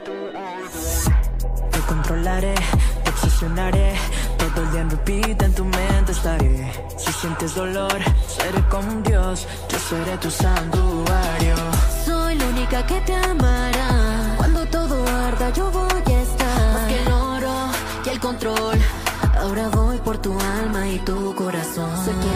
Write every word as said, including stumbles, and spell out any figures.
Te controlaré, te obsesionaré, todo el día en repeat en tu mente estaré. Si sientes dolor, seré como un dios, yo seré tu santuario. Soy la única que te amará, cuando todo arda yo voy a estar. Más que el oro y el control, ahora voy por tu alma y tu corazón. Soy tu